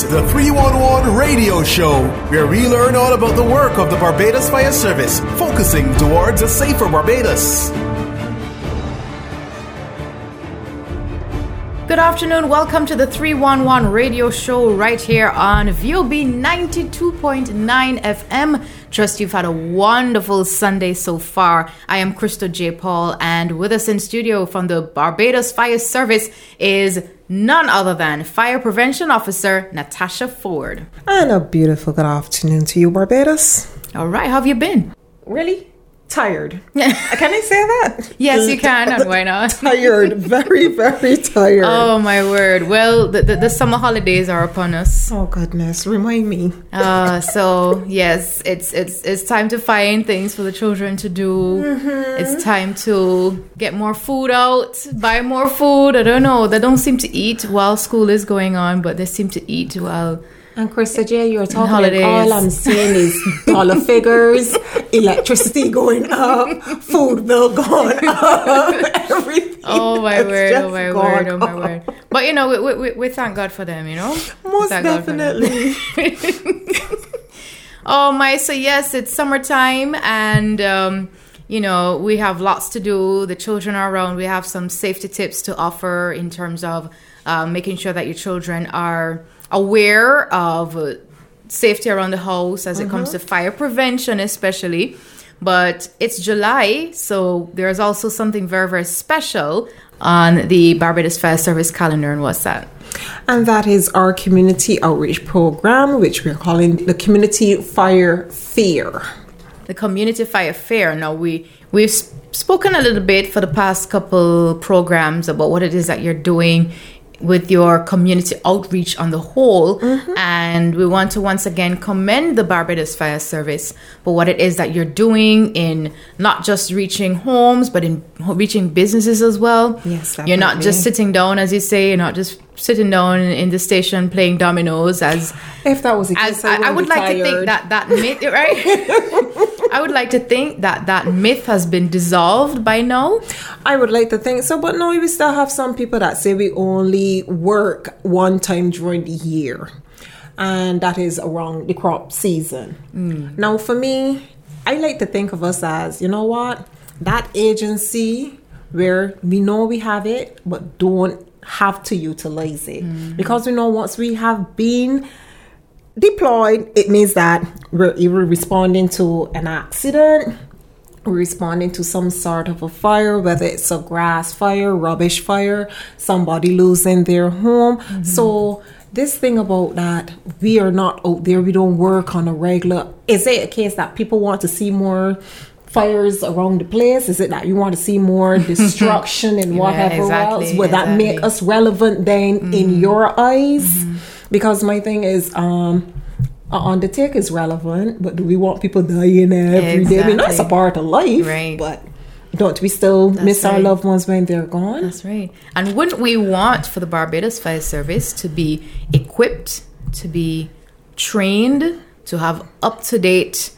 is the 311 Radio Show, where we learn all about the work of the Barbados Fire Service, focusing towards a safer Barbados. Good afternoon. Welcome to the 311 Radio Show right here on VOB 92.9 FM. Trust you've had a wonderful Sunday so far. I am Crystal J. Paul, and with us in studio from the Barbados Fire Service is none other than Fire Prevention Officer Natasha Ford. And a beautiful good afternoon to you, Barbados. All right, how have you been? Really? Tired. Can I say that? Yes, you can, and why not? Tired. Very, very tired. Oh, my word. Well, the summer holidays are upon us. Oh, goodness. Remind me. So, yes, it's time to find things for the children to do. Mm-hmm. It's time to get more food out, buy more food. I don't know. They don't seem to eat while school is going on, but they seem to eat while... And Krista J, you're talking like all I'm saying is dollar figures, electricity going up, food bill going up, everything. Oh my word. But you know, we thank God for them, you know? Most definitely. So yes, it's summertime and you know, we have lots to do. The children are around. We have some safety tips to offer in terms of making sure that your children are aware of safety around the house as it comes to fire prevention especially. But it's July, so there's also something very, very special on the Barbados Fire Service calendar. And what's that? And that is our community outreach program, which we're calling the Community Fire Fair. The Community Fire Fair. Now, we've spoken a little bit for the past couple programs about what it is that you're doing with your community outreach on the whole. And we want to once again commend the Barbados Fire Service for what it is that you're doing in not just reaching homes, but in reaching businesses as well. Yes, definitely. You're not just sitting down, as you say, you're not just sitting down in the station playing dominoes as... If that was a case, I would like to think that myth, right? I would like to think that myth has been dissolved by now. I would like to think so, but no, we still have some people that say we only work one time during the year, and that is around the crop season. Now, for me, I like to think of us as, you know what, that agency where we know we have it, but don't have to utilize it. Because we know once we have been deployed, it means that we're either responding to an accident, we're responding to some sort of a fire, whether it's a grass fire, rubbish fire, somebody losing their home. So this thing about that we are not out there, we don't work on a regular, is it a case that people want to see more fires around the place? Is it that you want to see more destruction and whatever else? Would that make us relevant then in your eyes? Because my thing is, undertake is relevant, but do we want people dying every day? I mean, that's a part of life, right? But don't we still miss our loved ones when they're gone? That's right. And wouldn't we want for the Barbados Fire Service to be equipped, to be trained, to have up-to-date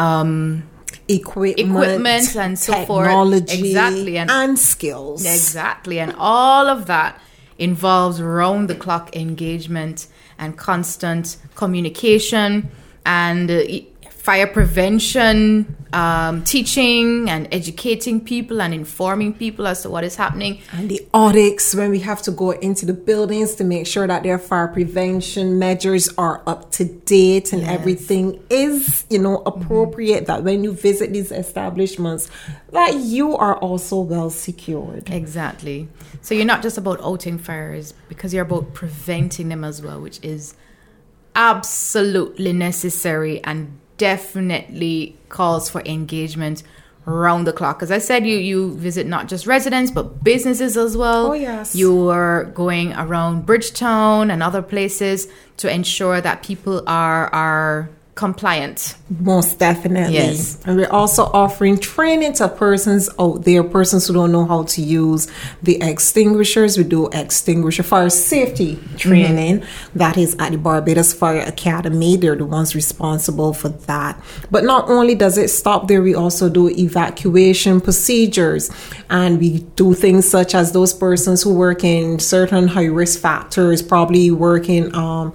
equipment and so forth, technology, and skills, and all of that involves round-the-clock engagement and constant communication and fire prevention, teaching and educating people and informing people as to what is happening. And the audits when we have to go into the buildings to make sure that their fire prevention measures are up to date and everything is, you know, appropriate, that when you visit these establishments, that you are also well secured. Exactly. So you're not just about outing fires, because you're about preventing them as well, which is absolutely necessary and definitely calls for engagement round the clock. As I said, you visit not just residents but businesses as well. Oh yes. You are going around Bridgetown and other places to ensure that people are compliant. Most definitely. Yes. And we're also offering training to persons out there, persons who don't know how to use the extinguishers. We do extinguisher fire safety training. That is at the Barbados Fire Academy. They're the ones responsible for that. But not only does it stop there, we also do evacuation procedures. And we do things such as those persons who work in certain high risk factors, probably working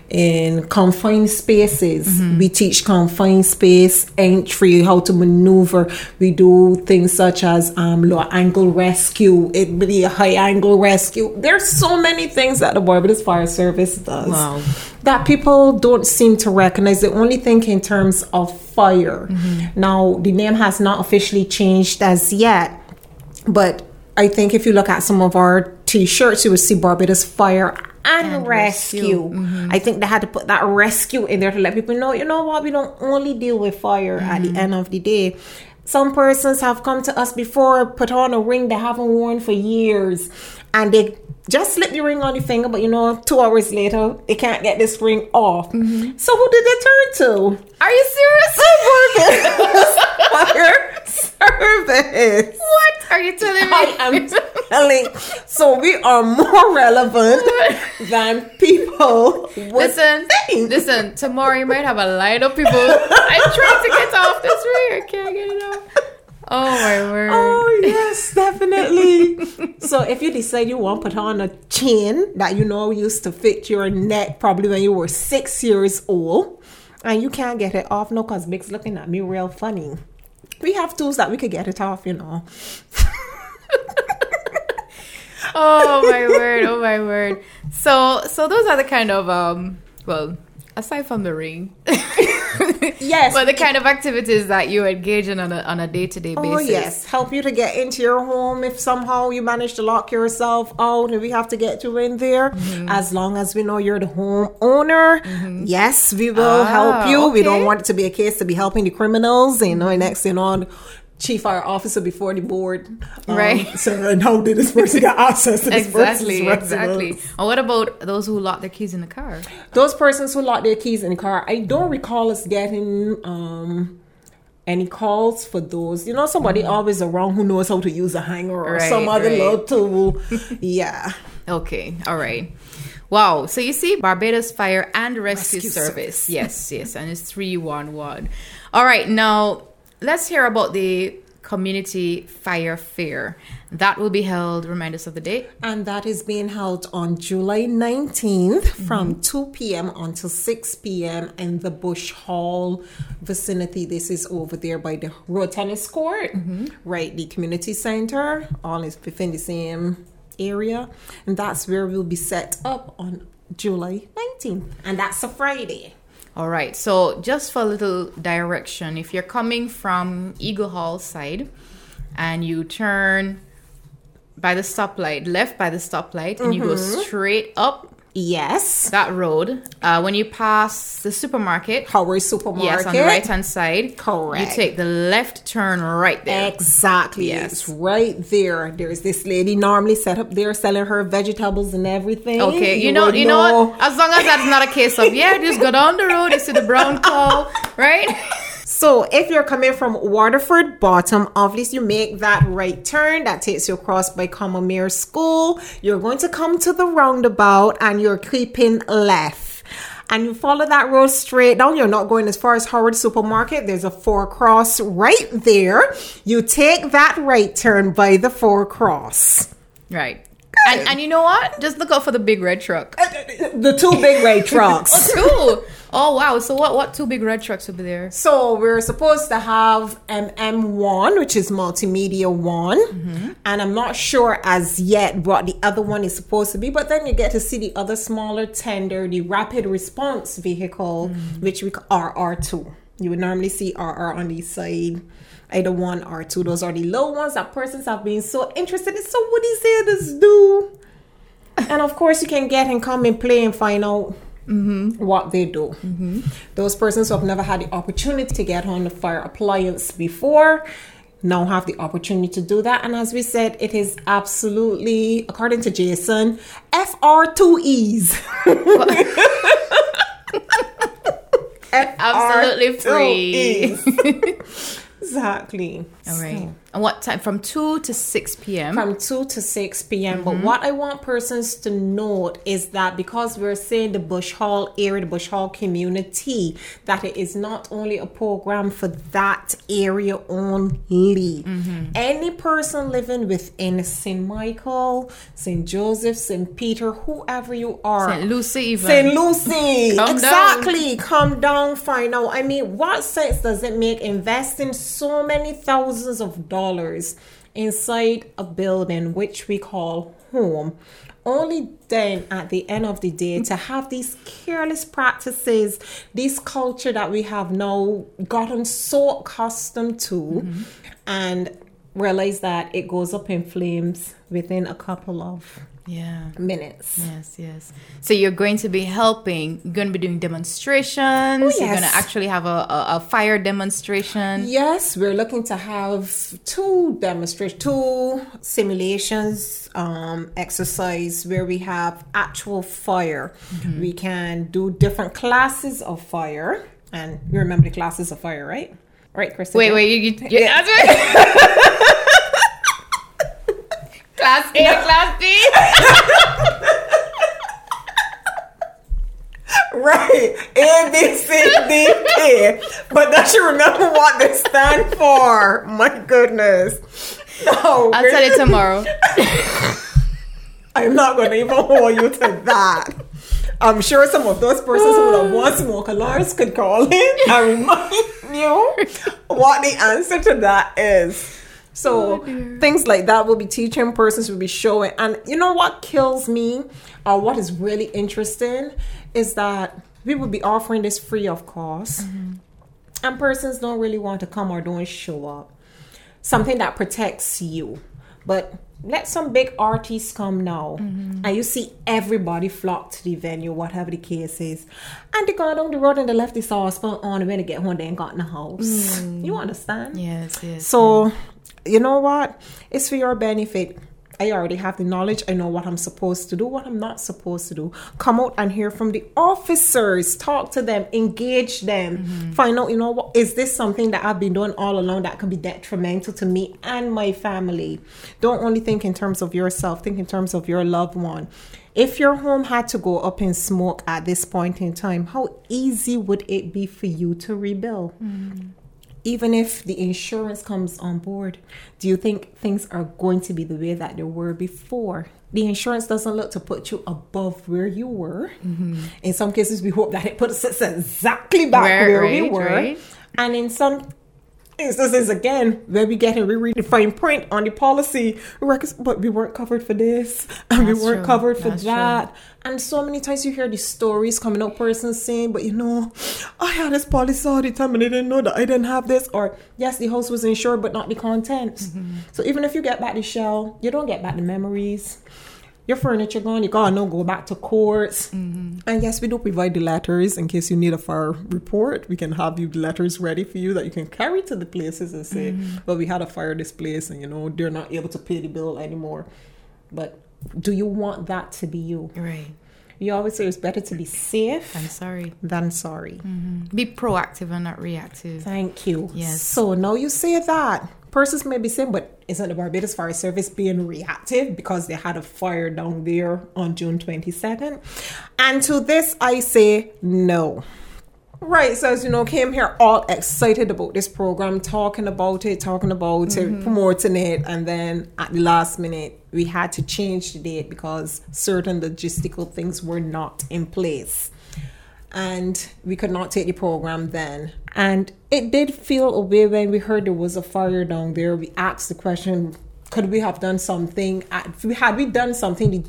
in confined spaces. We teach confined space entry, how to maneuver. We do things such as low angle rescue. It be a high angle rescue. There's so many things that the Barbados Fire Service does that people don't seem to recognize. They only think in terms of fire. Now, the name has not officially changed as yet, but I think if you look at some of our t-shirts, you will see Barbados Fire and Rescue. I think they had to put that rescue in there to let people know, you know what, we don't only deal with fire at the end of the day. Some persons have come to us before, put on a ring they haven't worn for years, and they just slip the ring on the finger, but 2 hours later, they can't get this ring off. So who did they turn to? Are you serious? Fire Service. What are you telling me? I am telling. So we are more relevant than people would think. Listen, tomorrow you might have a line of people. I'm trying to get off this ring. I can't get it off. Oh my word. Oh yes, definitely. So if you decide you want to put on a chain that used to fit your neck probably when you were 6 years old, and you can't get it off, because Mick's looking at me real funny. We have tools that we could get it off, Oh my word. So those are the kind of aside from the ring. Yes. But the kind of activities that you engage in on a day-to-day basis. Oh, yes. Help you to get into your home if somehow you manage to lock yourself out and we have to get you in there. As long as we know you're the home yes, we will help you. Okay. We don't want it to be a case to be helping the criminals. Next thing on, chief fire officer before the board. Right. So, and how did this person get access to this person's residence? Exactly. And what about those who lock their keys in the car? Those persons who lock their keys in the car, I don't recall us getting any calls for those. Somebody always around who knows how to use a hanger or some other little tool. Yeah. Okay. All right. Wow. So you see, Barbados Fire and Rescue Service. Yes. And it's 311. All right. Now, let's hear about the Community Fire Fair. That will be held, remind us of the date. And that is being held on July 19th from 2 p.m. until 6 p.m. in the Bush Hall vicinity. This is over there by the road tennis court, right? The community center, all is within the same area. And that's where we'll be set up on July 19th. And that's a Friday. All right. So just for a little direction, if you're coming from Eagle Hall side and you turn by the stoplight, left by the stoplight, and you go straight up that road, when you pass the supermarket, Howard Supermarket, yes, on the right hand side, correct, you take the left turn right there. Exactly. Yes, it's right there. There's this lady normally set up there selling her vegetables and everything. Okay, you know what? As long as that's not a case of just go down the road, you see the brown cow, right? So if you're coming from Waterford Bottom, obviously you make that right turn that takes you across by Commonwealth School. You're going to come to the roundabout and you're keeping left. And you follow that road straight down. You're not going as far as Howard Supermarket. There's a 4-cross right there. You take that right turn by the 4-cross. Right. And you know what? Just look out for the big red truck. The 2 big red trucks. Oh, 2. Oh, wow. So what 2 big red trucks will be there? So we're supposed to have MM1, which is Multimedia 1. And I'm not sure as yet what the other one is supposed to be. But then you get to see the other smaller tender, the Rapid Response Vehicle, which we call RR2. You would normally see RR on the side. Either 1 or 2. Those are the low ones that persons have been so interested in. So what these sailors do. And of course you can get and come and play and find out what they do. Those persons who have never had the opportunity to get on the fire appliance before now have the opportunity to do that. And as we said, it is absolutely, according to Jason, FR2Es. Absolutely free. Exactly. All right. And what time? From 2 to 6 p.m.? From 2 to 6 p.m. But what I want persons to note is that because we're saying the Bush Hall area, the Bush Hall community, that it is not only a program for that area only. Any person living within St. Michael, St. Joseph, St. Peter, whoever you are. St. Lucie even. St. Lucie. Come Exactly. Come down, find out. I mean, what sense does it make investing so many thousands of dollars inside a building which we call home, only then at the end of the day to have these careless practices, this culture that we have now gotten so accustomed to, and realize that it goes up in flames within a couple of minutes. Yes. So you're going to be helping. You're going to be doing demonstrations. Oh, yes. You're going to actually have a fire demonstration. Yes, we're looking to have two simulations, exercise where we have actual fire. We can do different classes of fire. And you remember the classes of fire, right? Right, Krista? Wait, you answer? Class A, Class B. Right. A, B, C, D, K. But don't you remember what they stand for? My goodness. No. I'll tell you tomorrow. I'm not going to even hold you to that. I'm sure some of those persons who would have won smoke alarms could call in and remind you what the answer to that is. So things like that will be teaching, persons will be showing. And you know what kills me, or what is really interesting, is that we will be offering this free of cost. And persons don't really want to come or don't show up. Something that protects you. But let some big artists come now. And you see everybody flock to the venue, whatever the case is. And they go down the road and they left the saucepan on, and when they get home, they ain't got in the house. You understand? Yes. So, you know what? It's for your benefit. I already have the knowledge. I know what I'm supposed to do, what I'm not supposed to do. Come out and hear from the officers. Talk to them. Engage them. Find out, you know what? Is this something that I've been doing all along that can be detrimental to me and my family? Don't only think in terms of yourself. Think in terms of your loved one. If your home had to go up in smoke at this point in time, how easy would it be for you to rebuild? Even if the insurance comes on board, do you think things are going to be the way that they were before? The insurance doesn't look to put you above where you were. In some cases, we hope that it puts us exactly back where we were. Right. And in some instances, again, where we get a fine print on the policy, but we weren't covered for this, and we weren't covered for that. And so many times you hear the stories coming up, persons saying, but you know, I had this policy all the time and I didn't know that I didn't have this. Or, yes, the house was insured, but not the contents. So even if you get back the shell, you don't get back the memories. Your furniture gone, you gotta go back to courts. And yes, we do provide the letters in case you need a fire report. We can have you the letters ready for you that you can carry to the places and say, well, we had a fire this place and, you know, they're not able to pay the bill anymore. But do you want that to be you? Right. You always say it's better to be safe than sorry. Be proactive and not reactive. Thank you. Yes. So now you say that. Persons may be saying, but isn't the Barbados Fire Service being reactive because they had a fire down there on June 22nd? And to this, I say no. Right, so as you know, came here all excited about this program, talking about it, promoting it, and then at the last minute, we had to change the date because certain logistical things were not in place. And we could not take the program then. And it did feel a way when we heard there was a fire down there. We asked the question, could we have done something? Had we done something the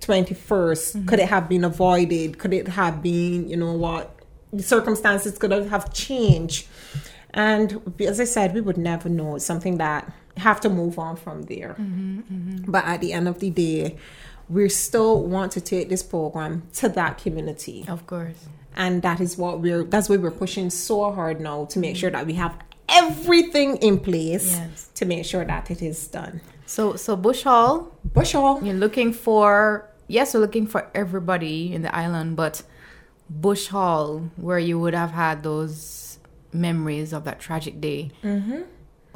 21st, could it have been avoided? Could it have been, you know what, the circumstances could have changed? And as I said, we would never know. It's something that have to move on from there. But at the end of the day, we still want to take this program to that community. Of course. And that is that's why we're pushing so hard now to make sure that we have everything in place to make sure that it is done. So Bush Hall. You're looking for, we're looking for everybody in the island, but Bush Hall, where you would have had those memories of that tragic day.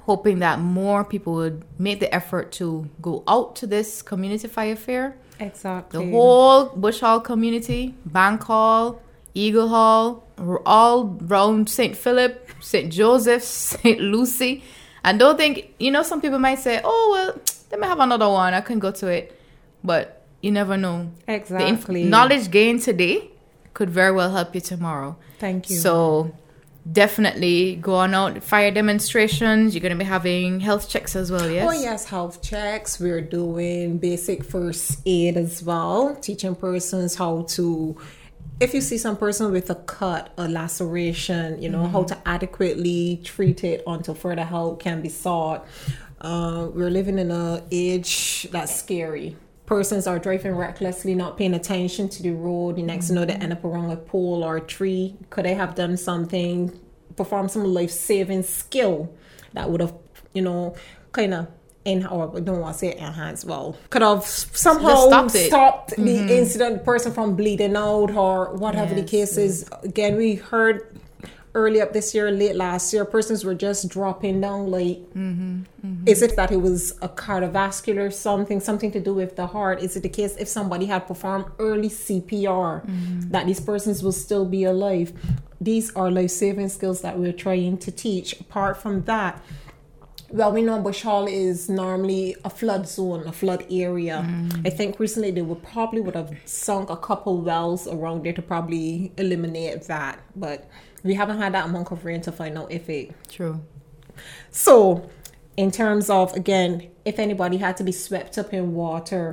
hoping that more people would make the effort to go out to this community fire fair. Exactly. The whole Bush Hall community, Bank Hall, Eagle Hall, we're all around St. Philip, St. Joseph, St. Lucie. And don't think, some people might say, oh, well, they may have another one. I can go to it. But you never know. Exactly. The knowledge gained today could very well help you tomorrow. Thank you. So definitely go on out, fire demonstrations. You're going to be having health checks as well, yes? Oh, yes, health checks. We're doing basic first aid as well, teaching persons how to, if you see some person with a cut, a laceration, how to adequately treat it until further help can be sought. We're living in an age that's scary. Persons are driving recklessly, not paying attention to the road. The next they end up around a pole or a tree. Could they have done something, performed some life-saving skill that would have, kind of I don't want to say enhanced, could have somehow stopped the incident, the person from bleeding out or whatever the case is. Again, we heard early up this year, late last year, persons were just dropping down like, is it that it was a cardiovascular something to do with the heart? Is it the case if somebody had performed early CPR that these persons will still be alive? These are life-saving skills that we're trying to teach. Apart from that, well, we know Bush Hall is normally a flood zone, a flood area. I think recently they would have sunk a couple wells around there to probably eliminate that. But we haven't had that amount of rain to find out if it... True. So, in terms of, again, if anybody had to be swept up in water...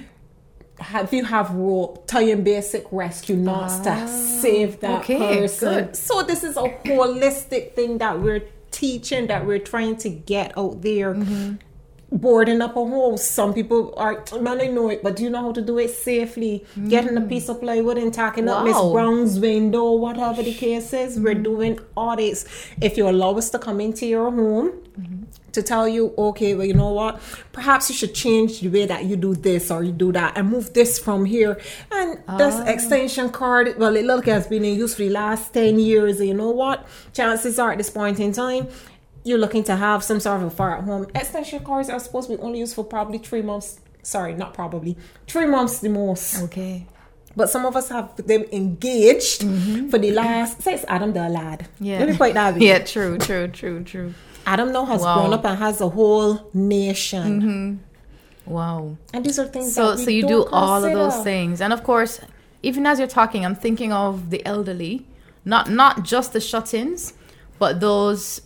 If you have rope, tying basic rescue knots to save that person. Good. So this is a holistic thing that we're teaching, that we're trying to get out there. Boarding up a home. Some people are, man, I know it, but do you know how to do it safely? Getting a piece of plywood and tacking up Miss Brown's window, whatever the case is. We're doing audits. If you allow us to come into your home to tell you, okay, well, you know what? Perhaps you should change the way that you do this or you do that and move this from here. And this extension cord, well, it looks like it's been in use for the last 10 years. And you know what? Chances are at this point in time, you're looking to have some sort of a fire at home. Extension cords are supposed to be only used for probably 3 months. Sorry, not probably. 3 months the most. Okay. But some of us have them engaged for the last... Say it's Adam the lad. Yeah. Let me quite that. Yeah, true. Adam now has grown up and has a whole nation. Wow. And these are things that we So you don't do consider. all of those things. And of course, even as you're talking, I'm thinking of the elderly. Not just the shut-ins, but those...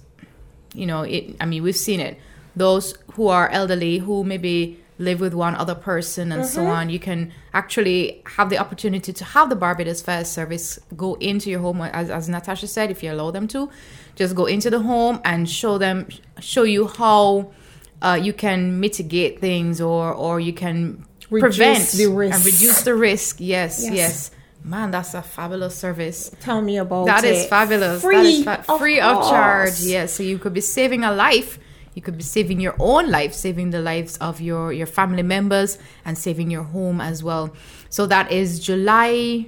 we've seen it. Those who are elderly, who maybe live with one other person and so on, you can actually have the opportunity to have the Barbados Fire Service go into your home, as Natasha said, if you allow them to, just go into the home and show you how you can mitigate things or you can prevent the risk. and reduce the risk. Yes. Man, that's a fabulous service. Tell me about that. That is fabulous. Free of charge. Yes. So you could be saving a life. You could be saving your own life, saving the lives of your family members, and saving your home as well. So that is July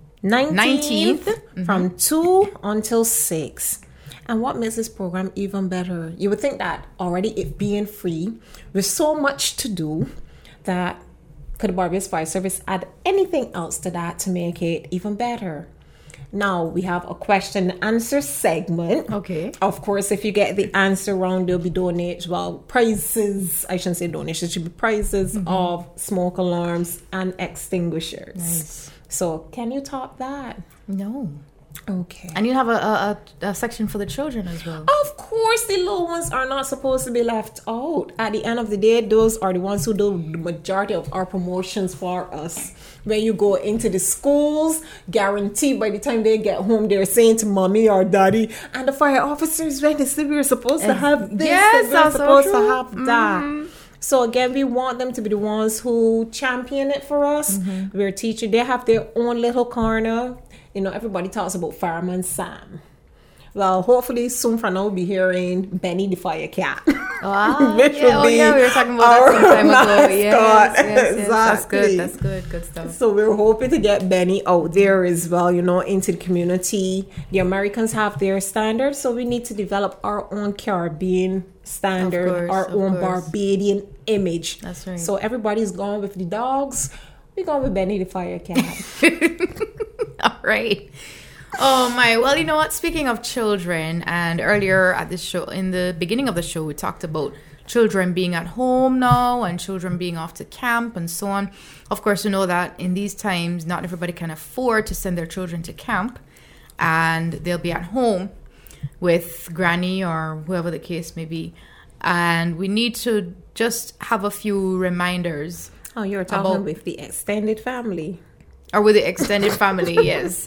19th from 2 until 6. And what makes this program even better? You would think that already it being free, with so much to do, that could the Barbados Fire Service add anything else to that to make it even better? Now, we have a question and answer segment. Okay. Of course, if you get the answer wrong, there'll be prizes. I shouldn't say donations. It should be prizes of smoke alarms and extinguishers. Nice. So, can you top that? No. Okay. And you have a section for the children as well. Of course, the little ones are not supposed to be left out. At the end of the day, those are the ones who do the majority of our promotions for us. When you go into the schools, guaranteed by the time they get home, they're saying to mommy or daddy, and the fire officers, when they say we're supposed to have this, we're supposed to have that. So again, we want them to be the ones who champion it for us. We're teaching. They have their own little corner. You know, everybody talks about Fireman Sam. Well, hopefully soon from now we'll be hearing Benny the Fire Cat. Wow. Which will be we were talking about that some time ago. Yes, Exactly. That's good. That's good. Good stuff. So we're hoping to get Benny out there as well, into the community. The Americans have their standards, so we need to develop our own Caribbean standard, our own Barbadian image. That's right. So everybody's going with the dogs. We're going with Benny the Fire Cat. All right. Oh my. Well, you know what? Speaking of children, and earlier at this show, in the beginning of the show, we talked about children being at home now and children being off to camp and so on. Of course, you know that in these times, not everybody can afford to send their children to camp, and they'll be at home with granny or whoever the case may be. And we need to just have a few reminders. Oh, you're talking with the extended family. Or with the extended family, yes.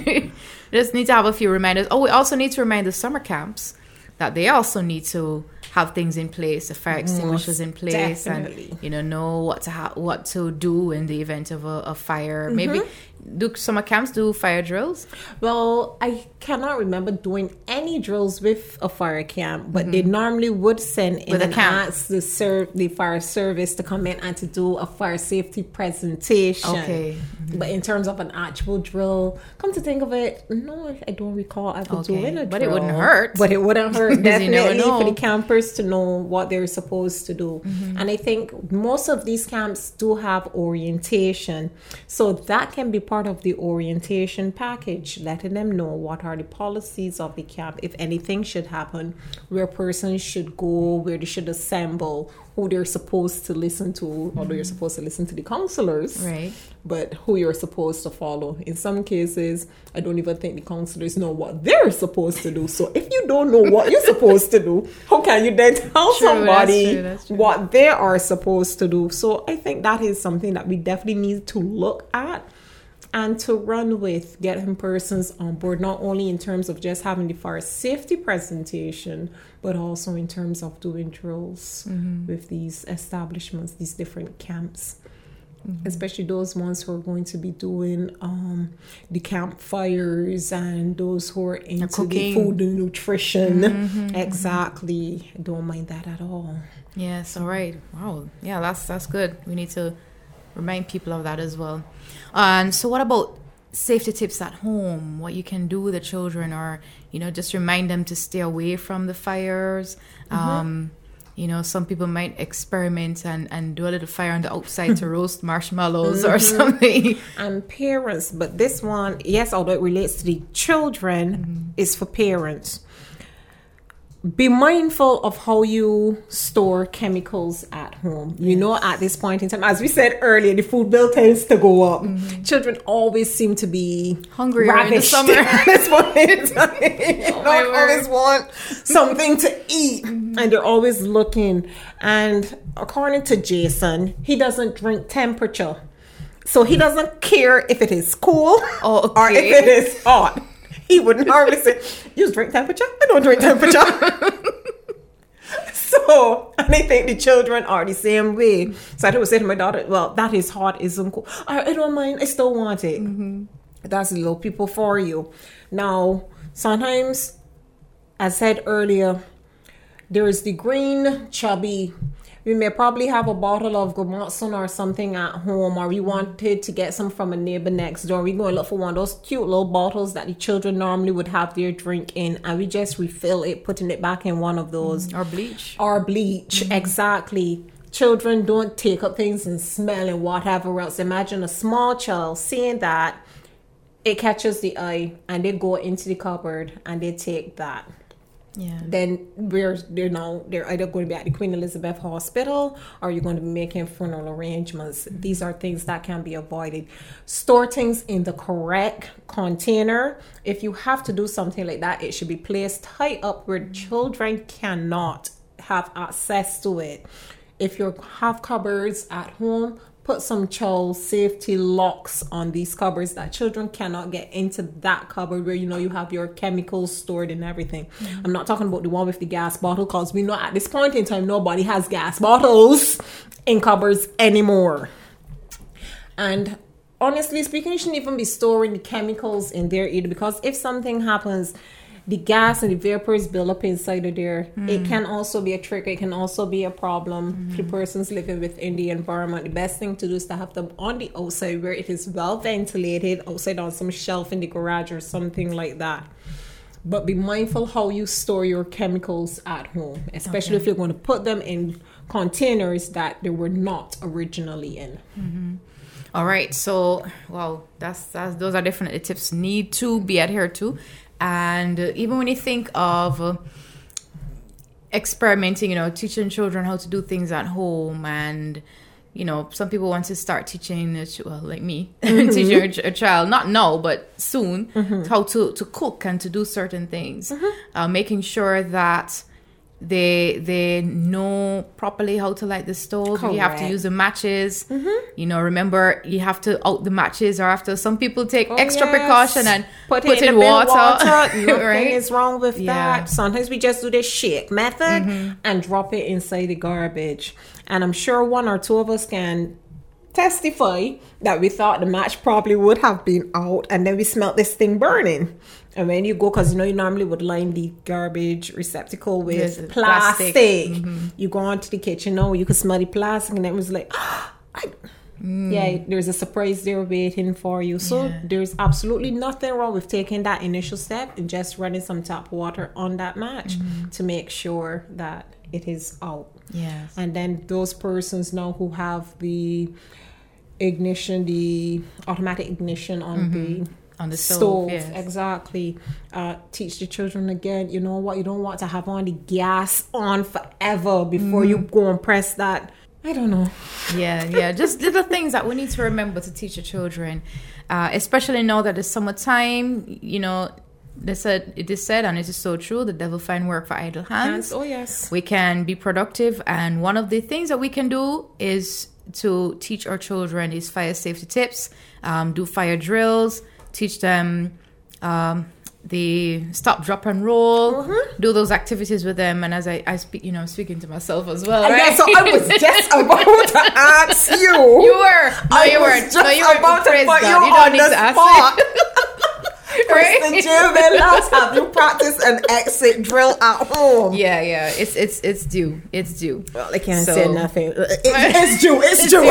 Just need to have a few reminders. Oh, we also need to remind the summer camps that they also need to have things in place, the fire extinguishers in place, definitely. And know what to do in the event of a fire. Maybe do summer camps do fire drills? Well, I cannot remember doing any drills with a fire camp, but they normally would send in and ask the fire service to come in and to do a fire safety presentation. Okay. But in terms of an actual drill, come to think of it, no, I don't recall ever doing a drill. But it wouldn't hurt. But it wouldn't hurt, definitely, for the campers to know what they're supposed to do. And I think most of these camps do have orientation. So that can be part of the orientation package, letting them know what are the policies of the camp, if anything should happen, where persons should go, where they should assemble, who they're supposed to listen to, although you're supposed to listen to the counselors, right? But who you're supposed to follow. In some cases, I don't even think the counselors know what they're supposed to do. So if you don't know what you're supposed to do, how can you then tell somebody that's true. what they are supposed to do? So I think that is something that we definitely need to look at and to run with, getting persons on board, not only in terms of just having the fire safety presentation, but also in terms of doing drills with these establishments, these different camps, especially those ones who are going to be doing the campfires and those who are into the food and nutrition. Exactly. I don't mind that at all. Yes, all right. Wow. Yeah, that's good. We need to remind people of that as well. And so what about safety tips at home? What you can do with the children, or, just remind them to stay away from the fires. Some people might experiment and do a little fire on the outside to roast marshmallows or something. And parents, but this one, yes, although it relates to the children, is for parents. Be mindful of how you store chemicals at home. At this point in time, as we said earlier, the food bill tends to go up. Children always seem to be hungry ravished in the summer. At this point in time. Always want something to eat, and they're always looking. And according to Jason, he doesn't drink temperature, so he doesn't care if it is cool or if it is hot. He would normally say, "You drink temperature? I don't drink temperature." So, and I think the children are the same way. So I would say to my daughter, "Well, that is hot, isn't cool. I don't mind. I still want it." That's the little people for you. Now, sometimes, as I said earlier, there is the green chubby. We may probably have a bottle of Gomotson or something at home, or we wanted to get some from a neighbor next door. We go and look for one of those cute little bottles that the children normally would have their drink in, and we just refill it, putting it back in one of those. Or bleach. Exactly. Children don't take up things and smell and whatever else. Imagine a small child seeing that, it catches the eye, and they go into the cupboard and they take that. Yeah. Then they're either going to be at the Queen Elizabeth Hospital, or you're going to be making funeral arrangements. These are things that can be avoided. Store things in the correct container. If you have to do something like that, it should be placed high up where children cannot have access to it. If you have cupboards at home, put some child safety locks on these cupboards that children cannot get into that cupboard where you have your chemicals stored and everything. I'm not talking about the one with the gas bottle, because we know at this point in time nobody has gas bottles in cupboards anymore. And honestly speaking, you shouldn't even be storing the chemicals in there either, because if something happens, the gas and the vapors build up inside of there. It can also be a trick. It can also be a problem for the persons living within the environment. The best thing to do is to have them on the outside where it is well ventilated, outside on some shelf in the garage or something like that. But be mindful how you store your chemicals at home, especially if you're going to put them in containers that they were not originally in. All right, so that's those are definitely tips need to be adhered to, and even when you think of experimenting, teaching children how to do things at home, and some people want to start teaching, like me, teaching a child, not now, but soon, how to cook and to do certain things, making sure that they know properly how to light the stove. Correct. You have to use the matches. Remember, you have to out the matches, or after some people take extra precaution and put in water. Nothing is wrong with that. Sometimes we just do the shake method and drop it inside the garbage. And I'm sure one or two of us can testify that we thought the match probably would have been out, and then we smelled this thing burning. And when you go, because you normally would line the garbage receptacle with plastic. You go onto the kitchen, you can smell the plastic, and it was like, there's a surprise there waiting for you. So there's absolutely nothing wrong with taking that initial step and just running some tap water on that match to make sure that it is out. Yes. And then those persons now who have the ignition, the automatic ignition on the stove, exactly. Teach the children again, you know what, you don't want to have on the gas on forever before you go and press that. I don't know. Just little things that we need to remember to teach the children, especially now that it's summertime. It is said, and it is so true, the devil find work for idle hands. Oh yes, we can be productive, and one of the things that we can do is to teach our children these fire safety tips, do fire drills, teach them the stop, drop, and roll, do those activities with them. And as I speak, I'm speaking to myself as well, right? Yeah, so I was just about to ask you. You were. No, you weren't. No, you weren't. About to put God. You don't on need the to ask spot. Right? The gym and last have you practice an exit drill at home? Yeah. It's due. It's due. Well, I can't say nothing. It's due. It's due.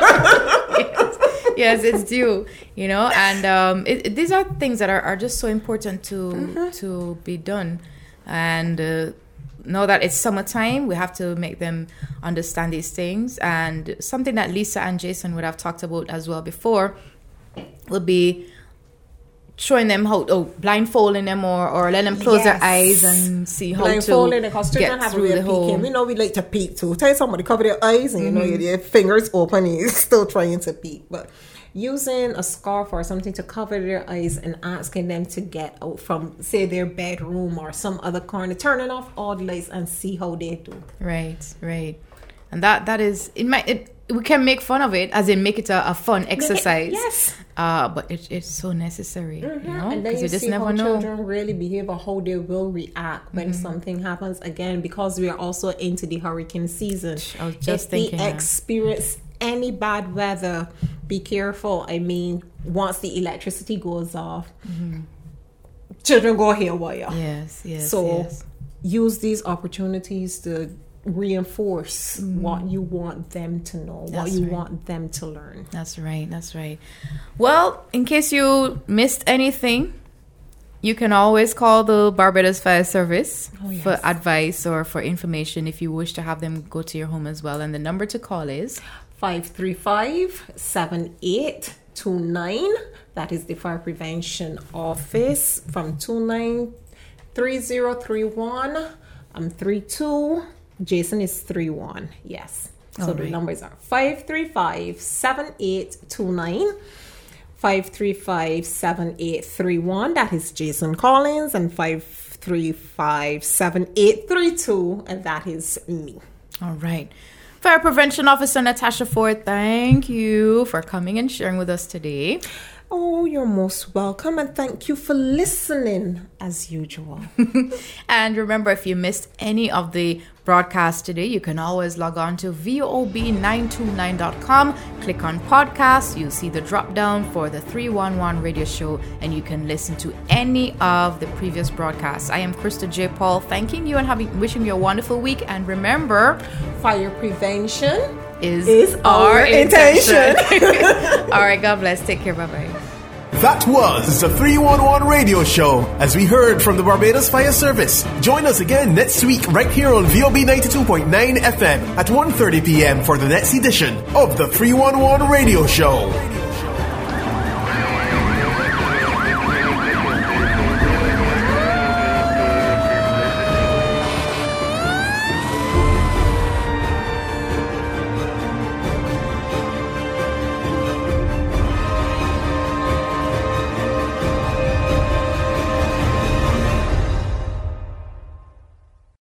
Yes, it's due. And these are things that are just so important to be done. And know that it's summertime, we have to make them understand these things. And something that Lisa and Jason would have talked about as well before would be showing them how, blindfolding them or letting them close their eyes and see how blindfolding, because children have a way of peeking. We know we like to peek too. Tell somebody cover their eyes and your fingers open and you're still trying to peek. But using a scarf or something to cover their eyes and asking them to get out from, say, their bedroom or some other corner, turning off all the lights and see how they do. Right. And that is, we can make fun of it, as in make it a fun exercise. Yes. But it's so necessary, and then you just see never know. Children really behave or how they will react when something happens. Again, because we are also into the hurricane season. I was just thinking. If they experience any bad weather, be careful. I mean, once the electricity goes off, children go haywire. Yes. So use these opportunities to reinforce what you want them to know, what you want them to learn. That's right. Well, in case you missed anything, you can always call the Barbados Fire Service for advice or for information if you wish to have them go to your home as well. And the number to call is 535-7829. That is the Fire Prevention Office from 293031. I'm 32. Jason is 31. Yes. So the numbers are 535-7829, 535-7831. That is Jason Collins, and 535-7832, and that is me. All right. Fire Prevention Officer Natasha Ford, thank you for coming and sharing with us today. Oh, you're most welcome, and thank you for listening as usual. And remember, if you missed any of the broadcasts today, you can always log on to vob929.com, click on podcasts, you'll see the drop down for the 311 radio show, and you can listen to any of the previous broadcasts. I am Krista J. Paul, thanking you and wishing you a wonderful week. And remember, fire prevention is our intention. All right, God bless. Take care. Bye-bye. That was the 311 radio show as we heard from the Barbados Fire Service. Join us again next week right here on VOB 92.9 FM at 1:30 p.m. for the next edition of the 311 radio show.